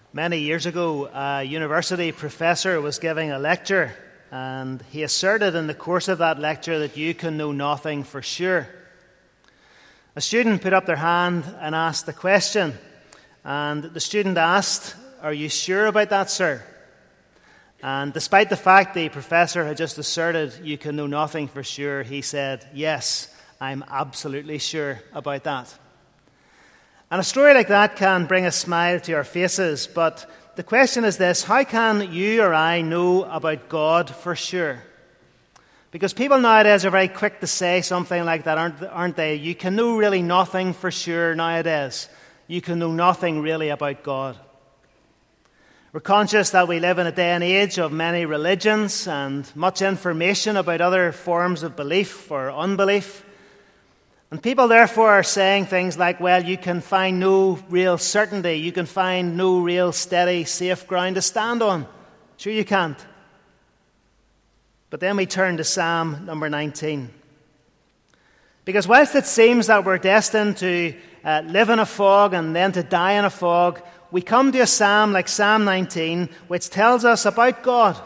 Many years ago, a university professor was giving a lecture, and he asserted in the course of that lecture that you can know nothing for sure. A student put up their hand and asked the question, and the student asked, "Are you sure about that, sir?" And despite the fact the professor had just asserted you can know nothing for sure, he said, "Yes, I'm absolutely sure about that." And a story like that can bring a smile to our faces, but the question is this: how can you or I know about God for sure? Because people nowadays are very quick to say something like that, aren't they? You can know really nothing for sure nowadays. You can know nothing really about God. We're conscious that we live in a day and age of many religions and much information about other forms of belief or unbelief. And people therefore are saying things like, well, you can find no real certainty. You can find no real steady, safe ground to stand on. Sure you can't. But then we turn to Psalm number 19. Because whilst it seems that we're destined to live in a fog and then to die in a fog, we come to a psalm like Psalm 19, which tells us about God.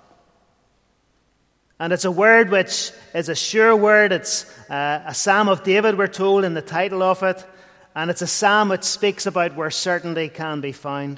And it's a word which is a sure word. It's a Psalm of David, we're told, in the title of it. And it's a psalm which speaks about where certainty can be found.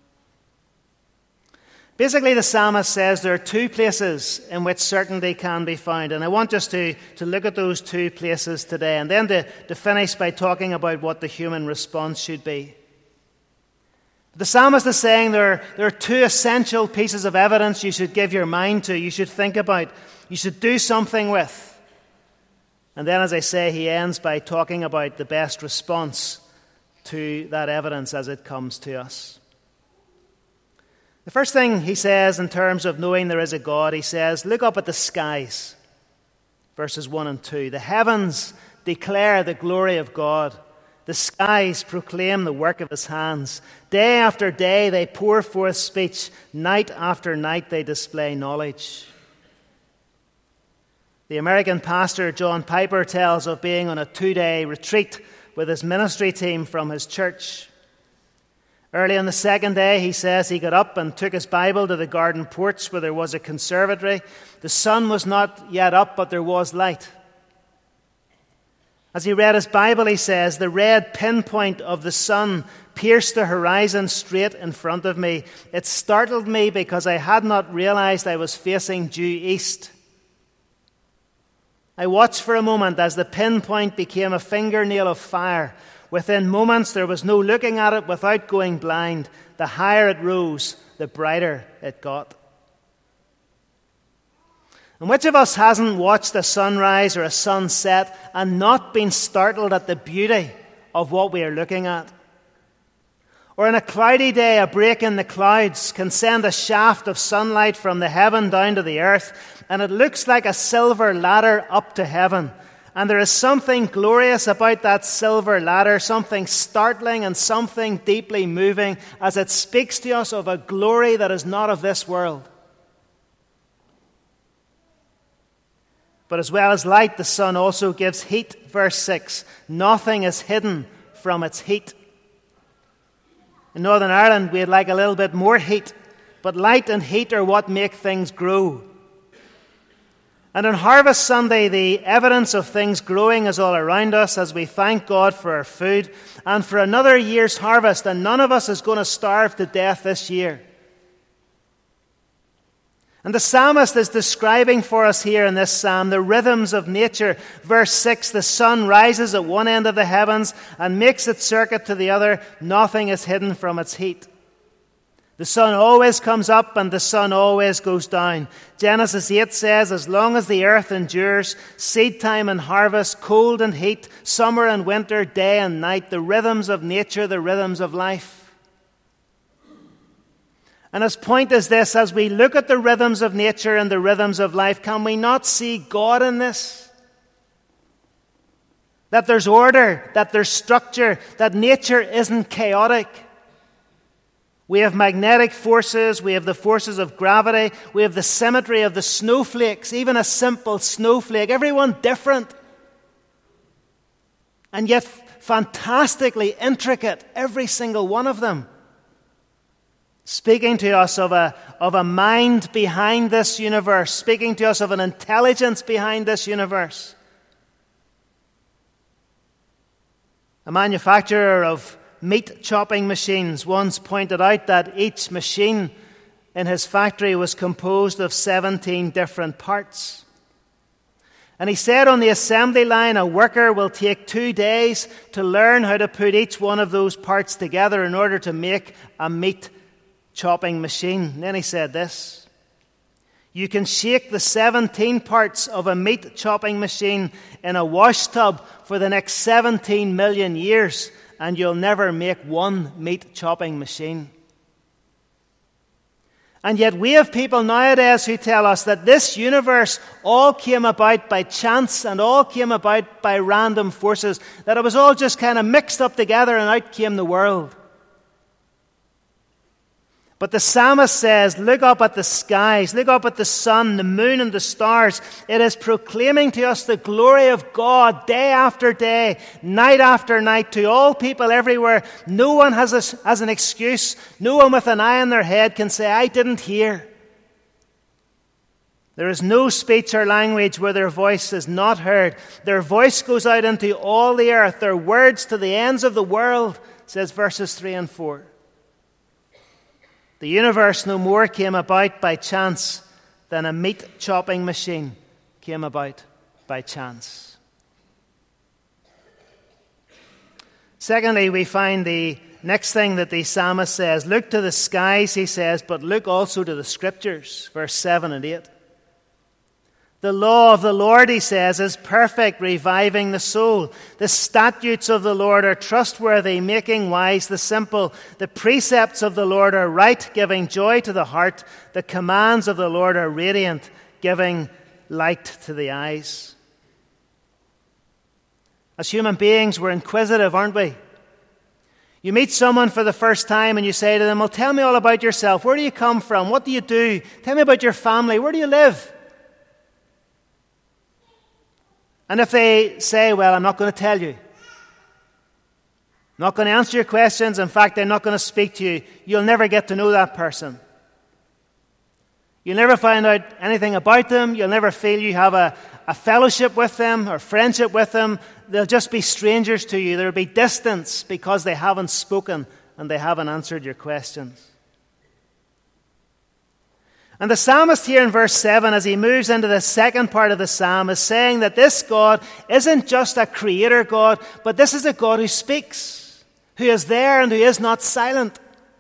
Basically, the psalmist says there are two places in which certainty can be found. And I want us to look at those two places today. And then to finish by talking about what the human response should be. The psalmist is saying there are two essential pieces of evidence you should give your mind to, you should think about, you should do something with. And then, as I say, he ends by talking about the best response to that evidence as it comes to us. The first thing he says in terms of knowing there is a God, he says, look up at the skies. Verses 1 and 2. The heavens declare the glory of God. The skies proclaim the work of his hands. Day after day they pour forth speech. Night after night they display knowledge. The American pastor John Piper tells of being on a 2-day retreat with his ministry team from his church. Early on the second day, he says he got up and took his Bible to the garden porch where there was a conservatory. The sun was not yet up, but there was light. As he read his Bible, he says, the red pinpoint of the sun pierced the horizon straight in front of me. It startled me because I had not realized I was facing due east. I watched for a moment as the pinpoint became a fingernail of fire. Within moments, there was no looking at it without going blind. The higher it rose, the brighter it got. And which of us hasn't watched a sunrise or a sunset and not been startled at the beauty of what we are looking at? Or on a cloudy day, a break in the clouds can send a shaft of sunlight from the heaven down to the earth, and it looks like a silver ladder up to heaven. And there is something glorious about that silver ladder, something startling and something deeply moving as it speaks to us of a glory that is not of this world. But as well as light, the sun also gives heat. Verse 6, nothing is hidden from its heat. In Northern Ireland, we'd like a little bit more heat, but light and heat are what make things grow. And on Harvest Sunday, the evidence of things growing is all around us as we thank God for our food and for another year's harvest, and none of us is going to starve to death this year. And the psalmist is describing for us here in this psalm the rhythms of nature. Verse 6, the sun rises at one end of the heavens and makes its circuit to the other. Nothing is hidden from its heat. The sun always comes up and the sun always goes down. Genesis 8 says, as long as the earth endures, seed time and harvest, cold and heat, summer and winter, day and night, the rhythms of nature, the rhythms of life. And his point is this: as we look at the rhythms of nature and the rhythms of life, can we not see God in this? That there's order, that there's structure, that nature isn't chaotic. We have magnetic forces, we have the forces of gravity, we have the symmetry of the snowflakes, even a simple snowflake, everyone different. And yet fantastically intricate, every single one of them. speaking to us of a mind behind this universe, speaking to us of an intelligence behind this universe. A manufacturer of meat chopping machines once pointed out that each machine in his factory was composed of 17 different parts. And he said on the assembly line, a worker will take 2 days to learn how to put each one of those parts together in order to make a meat chopping machine. And then he said this: you can shake the 17 parts of a meat chopping machine in a wash tub for the next 17 million years, and you'll never make one meat chopping machine. And yet we have people nowadays who tell us that this universe all came about by chance and all came about by random forces, that it was all just kind of mixed up together and out came the world. But the psalmist says, look up at the skies, look up at the sun, the moon, and the stars. It is proclaiming to us the glory of God day after day, night after night, to all people everywhere. No one has an excuse. No one with an eye on their head can say, I didn't hear. There is no speech or language where their voice is not heard. Their voice goes out into all the earth, their words to the ends of the world, says verses 3 and 4. The universe no more came about by chance than a meat chopping machine came about by chance. Secondly, we find the next thing that the psalmist says. Look to the skies, he says, but look also to the scriptures, verse 7 and 8. The law of the Lord, he says, is perfect, reviving the soul. The statutes of the Lord are trustworthy, making wise the simple. The precepts of the Lord are right, giving joy to the heart. The commands of the Lord are radiant, giving light to the eyes. As human beings, we're inquisitive, aren't we? You meet someone for the first time and you say to them, well, tell me all about yourself. Where do you come from? What do you do? Tell me about your family. Where do you live? And if they say, well, I'm not going to tell you, I'm not going to answer your questions, in fact, I'm not going to speak to you, you'll never get to know that person. You'll never find out anything about them. You'll never feel you have a fellowship with them or friendship with them. They'll just be strangers to you. There'll be distance because they haven't spoken and they haven't answered your questions. And the psalmist here in verse 7, as he moves into the second part of the psalm, is saying that this God isn't just a creator God, but this is a God who speaks, who is there and who is not silent.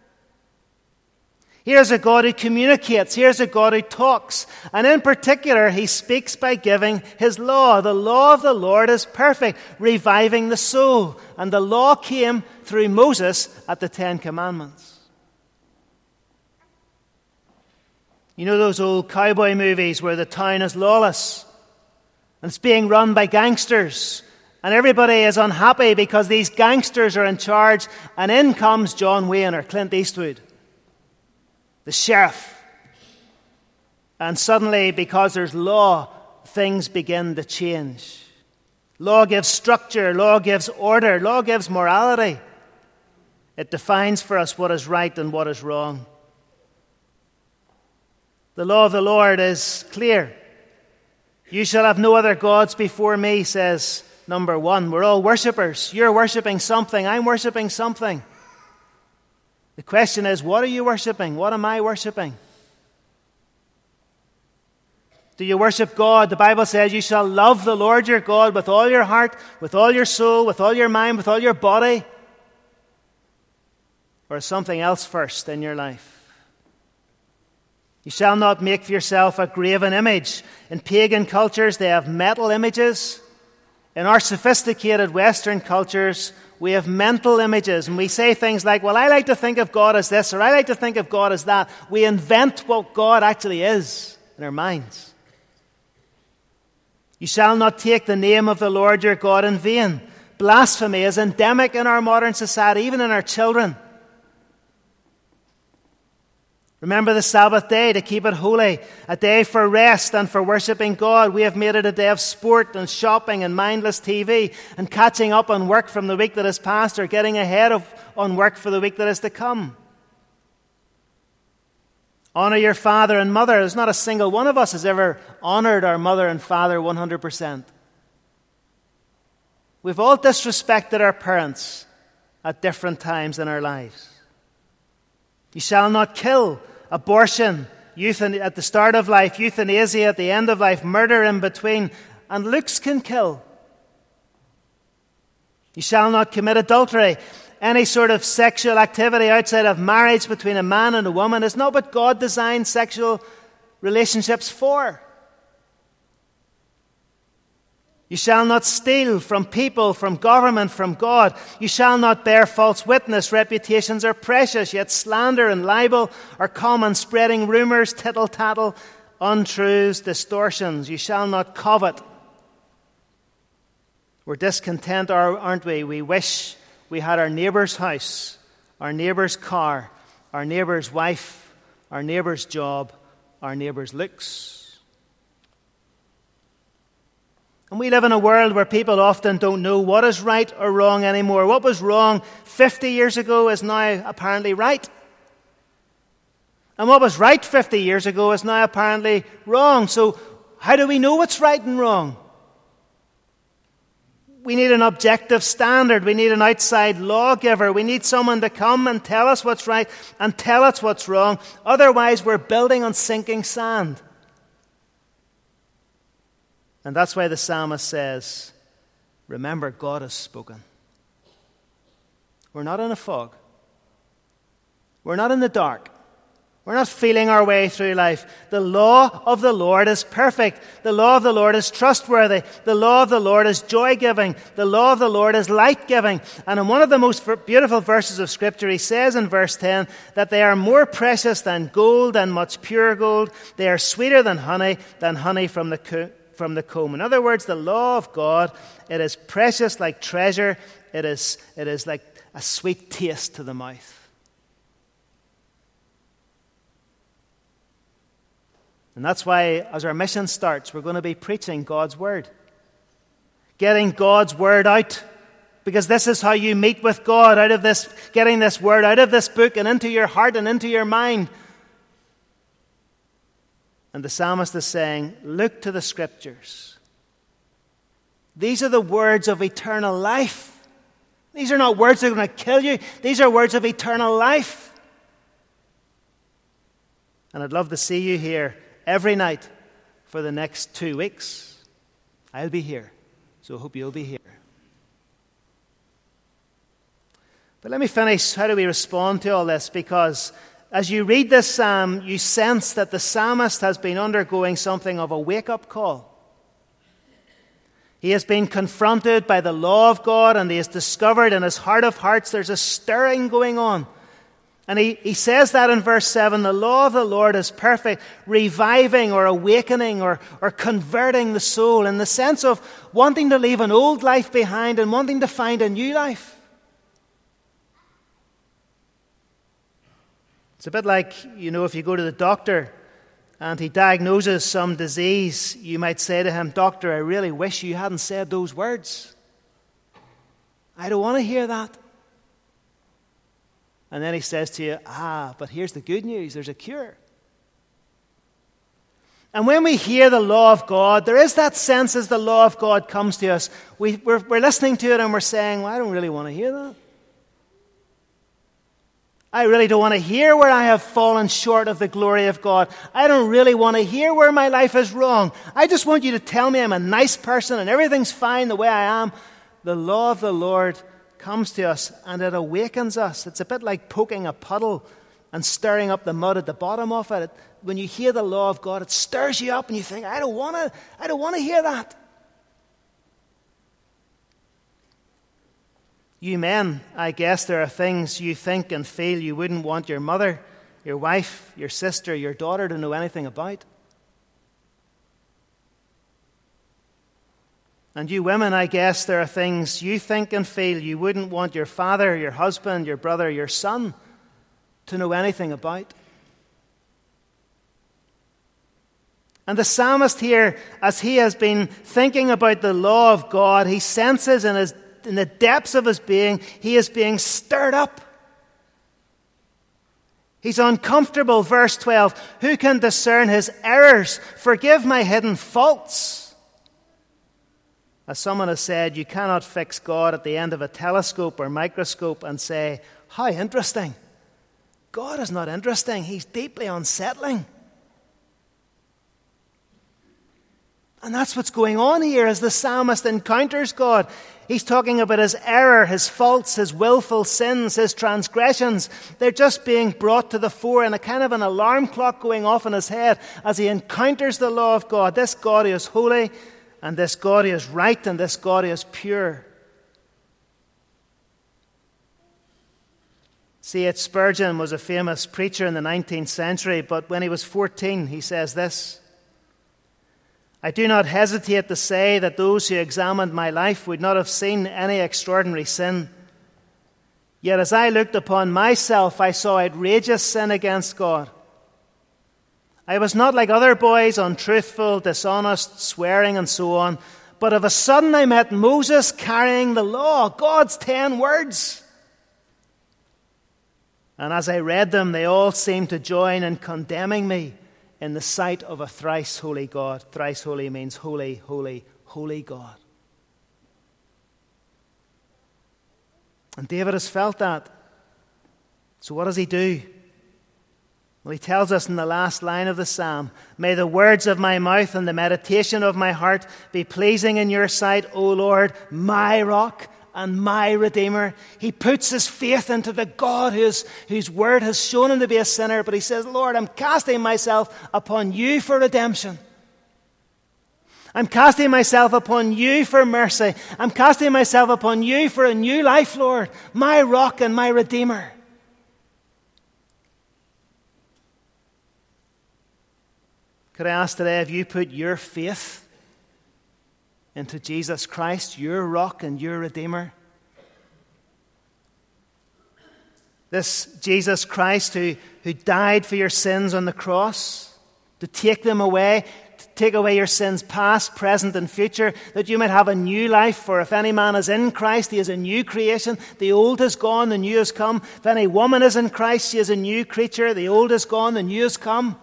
Here's a God who communicates. Here's a God who talks. And in particular, he speaks by giving his law. The law of the Lord is perfect, reviving the soul. And the law came through Moses at the Ten Commandments. You know those old cowboy movies where the town is lawless and it's being run by gangsters and everybody is unhappy because these gangsters are in charge, and in comes John Wayne or Clint Eastwood, the sheriff. And suddenly, because there's law, things begin to change. Law gives structure, law gives order, law gives morality. It defines for us what is right and what is wrong. The law of the Lord is clear. You shall have no other gods before me, says number 1. We're all worshippers. You're worshipping something. I'm worshipping something. The question is, what are you worshipping? What am I worshipping? Do you worship God? The Bible says you shall love the Lord your God with all your heart, with all your soul, with all your mind, with all your body. Or is something else first in your life? You shall not make for yourself a graven image. In pagan cultures, they have metal images. In our sophisticated Western cultures, we have mental images. And we say things like, well, I like to think of God as this, or I like to think of God as that. We invent what God actually is in our minds. You shall not take the name of the Lord your God in vain. Blasphemy is endemic in our modern society, even in our children. Remember the Sabbath day to keep it holy, a day for rest and for worshipping God. We have made it a day of sport and shopping and mindless TV and catching up on work from the week that has passed or getting ahead on work for the week that is to come. Honor your father and mother. There's not a single one of us has ever honored our mother and father 100%. We've all disrespected our parents at different times in our lives. You shall not kill. Abortion, at the start of life, euthanasia at the end of life, murder in between, and looks can kill. You shall not commit adultery. Any sort of sexual activity outside of marriage between a man and a woman is not what God designed sexual relationships for. You shall not steal from people, from government, from God. You shall not bear false witness. Reputations are precious, yet slander and libel are common, spreading rumors, tittle-tattle, untruths, distortions. You shall not covet. We're discontent, aren't we? We wish we had our neighbour's house, our neighbour's car, our neighbour's wife, our neighbour's job, our neighbour's looks. And we live in a world where people often don't know what is right or wrong anymore. What was wrong 50 years ago is now apparently right. And what was right 50 years ago is now apparently wrong. So how do we know what's right and wrong? We need an objective standard. We need an outside lawgiver. We need someone to come and tell us what's right and tell us what's wrong. Otherwise, we're building on sinking sand. And that's why the psalmist says, remember, God has spoken. We're not in a fog. We're not in the dark. We're not feeling our way through life. The law of the Lord is perfect. The law of the Lord is trustworthy. The law of the Lord is joy-giving. The law of the Lord is light-giving. And in one of the most beautiful verses of Scripture, he says in verse 10 that they are more precious than gold and much pure gold. They are sweeter than honey from the comb. In other words, the law of God, it is precious like treasure. It is like a sweet taste to the mouth. And that's why, as our mission starts, we're going to be preaching God's Word. Getting God's Word out. Because this is how you meet with God, out of this, getting this Word out of this book and into your heart and into your mind. And the psalmist is saying, look to the Scriptures. These are the words of eternal life. These are not words that are going to kill you. These are words of eternal life. And I'd love to see you here every night for the next 2 weeks. I'll be here, so I hope you'll be here. But let me finish. How do we respond to all this? Because as you read this psalm, you sense that the psalmist has been undergoing something of a wake-up call. He has been confronted by the law of God, and he has discovered in his heart of hearts there's a stirring going on. And he says that in verse 7, the law of the Lord is perfect, reviving or awakening or converting the soul in the sense of wanting to leave an old life behind and wanting to find a new life. It's a bit like, if you go to the doctor and he diagnoses some disease, you might say to him, Doctor, I really wish you hadn't said those words. I don't want to hear that. And then he says to you, but here's the good news, there's a cure. And when we hear the law of God, there is that sense as the law of God comes to us. We're listening to it and we're saying, well, I don't really want to hear that. I really don't want to hear where I have fallen short of the glory of God. I don't really want to hear where my life is wrong. I just want you to tell me I'm a nice person and everything's fine the way I am. The law of the Lord comes to us and it awakens us. It's a bit like poking a puddle and stirring up the mud at the bottom of it. When you hear the law of God, it stirs you up and you think, I don't want to hear that. You men, I guess there are things you think and feel you wouldn't want your mother, your wife, your sister, your daughter to know anything about. And you women, I guess there are things you think and feel you wouldn't want your father, your husband, your brother, your son to know anything about. And the psalmist here, as he has been thinking about the law of God, he senses in the depths of his being, he is being stirred up. He's uncomfortable. Verse 12, who can discern his errors? Forgive my hidden faults. As someone has said, you cannot fix God at the end of a telescope or microscope and say, how interesting. God is not interesting. He's deeply unsettling. And that's what's going on here as the psalmist encounters God. He's talking about his error, his faults, his willful sins, his transgressions. They're just being brought to the fore, and a kind of an alarm clock going off in his head as he encounters the law of God. This God who is holy, and this God who is right, and this God who is pure. C.H. Spurgeon was a famous preacher in the 19th century, but when he was 14, he says this: I do not hesitate to say that those who examined my life would not have seen any extraordinary sin. Yet as I looked upon myself, I saw outrageous sin against God. I was not like other boys, untruthful, dishonest, swearing, and so on. But of a sudden I met Moses carrying the law, God's 10 words. And as I read them, they all seemed to join in condemning me in the sight of a thrice holy God. Thrice holy means holy, holy, holy God. And David has felt that. So what does he do? Well, he tells us in the last line of the psalm, may the words of my mouth and the meditation of my heart be pleasing in your sight, O Lord, my rock and my Redeemer. He puts his faith into the God whose word has shown him to be a sinner. But he says, Lord, I'm casting myself upon you for redemption. I'm casting myself upon you for mercy. I'm casting myself upon you for a new life, Lord, my rock and my Redeemer. Could I ask today, have you put your faith into Jesus Christ, your rock and your Redeemer? This Jesus Christ who died for your sins on the cross, to take them away, to take away your sins past, present, and future, that you might have a new life. For if any man is in Christ, he is a new creation. The old is gone, the new has come. If any woman is in Christ, she is a new creature. The old is gone, the new has come.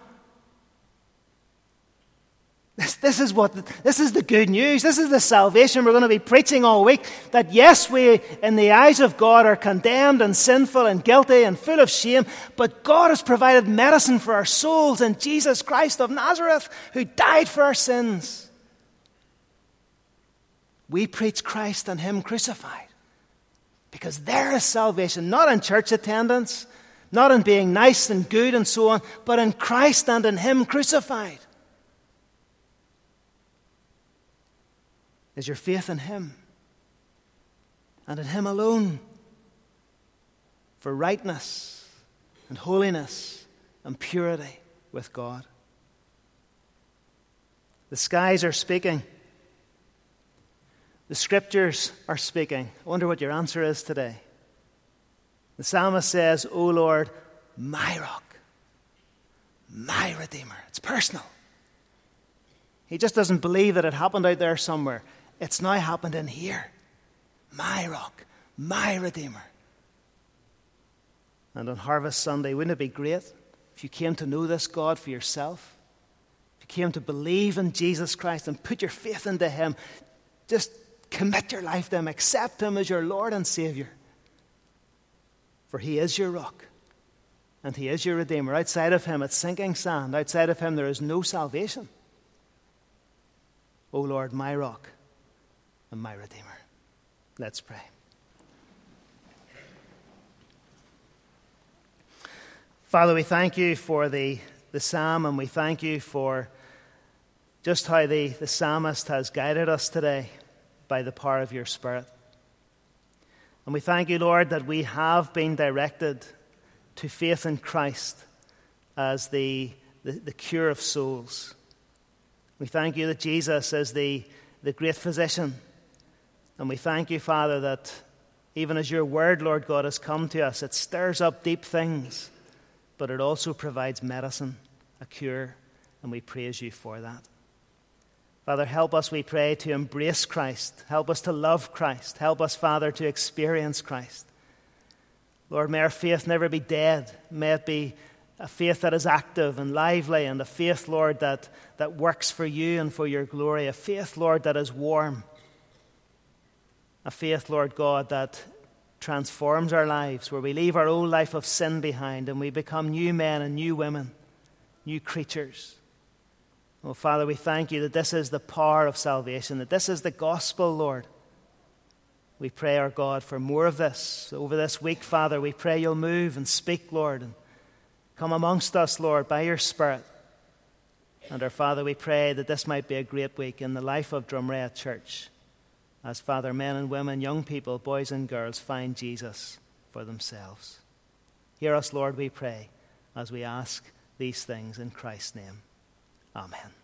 This is the good news. This is the salvation we're going to be preaching all week. That yes, we, in the eyes of God, are condemned and sinful and guilty and full of shame, but God has provided medicine for our souls in Jesus Christ of Nazareth, who died for our sins. We preach Christ and Him crucified, because there is salvation, not in church attendance, not in being nice and good and so on, but in Christ and in Him crucified. Is your faith in Him and in Him alone for rightness and holiness and purity with God? The skies are speaking. The Scriptures are speaking. I wonder what your answer is today. The psalmist says, O Lord, my rock, my Redeemer. It's personal. He just doesn't believe that it happened out there somewhere. It's now happened in here. My rock, my Redeemer. And on Harvest Sunday, wouldn't it be great if you came to know this God for yourself? If you came to believe in Jesus Christ and put your faith into Him, just commit your life to Him, accept Him as your Lord and Savior. For He is your rock and He is your Redeemer. Outside of Him, it's sinking sand. Outside of Him, there is no salvation. O Lord, my rock and my Redeemer. Let's pray. Father, we thank you for the psalm, and we thank you for just how the psalmist has guided us today by the power of your Spirit. And we thank you, Lord, that we have been directed to faith in Christ as the cure of souls. We thank you that Jesus is the great physician. And we thank you, Father, that even as your word, Lord God, has come to us, it stirs up deep things, but it also provides medicine, a cure, and we praise you for that. Father, help us, we pray, to embrace Christ. Help us to love Christ. Help us, Father, to experience Christ. Lord, may our faith never be dead. May it be a faith that is active and lively, and a faith, Lord, that works for you and for your glory, a faith, Lord, that is warm, a faith, Lord God, that transforms our lives, where we leave our old life of sin behind and we become new men and new women, new creatures. Oh, Father, we thank you that this is the power of salvation, that this is the gospel, Lord. We pray, our God, for more of this. Over this week, Father, we pray you'll move and speak, Lord, and come amongst us, Lord, by your Spirit. And our Father, we pray that this might be a great week in the life of Drumrea Church, as, Father, men and women, young people, boys and girls, find Jesus for themselves. Hear us, Lord, we pray, as we ask these things in Christ's name. Amen.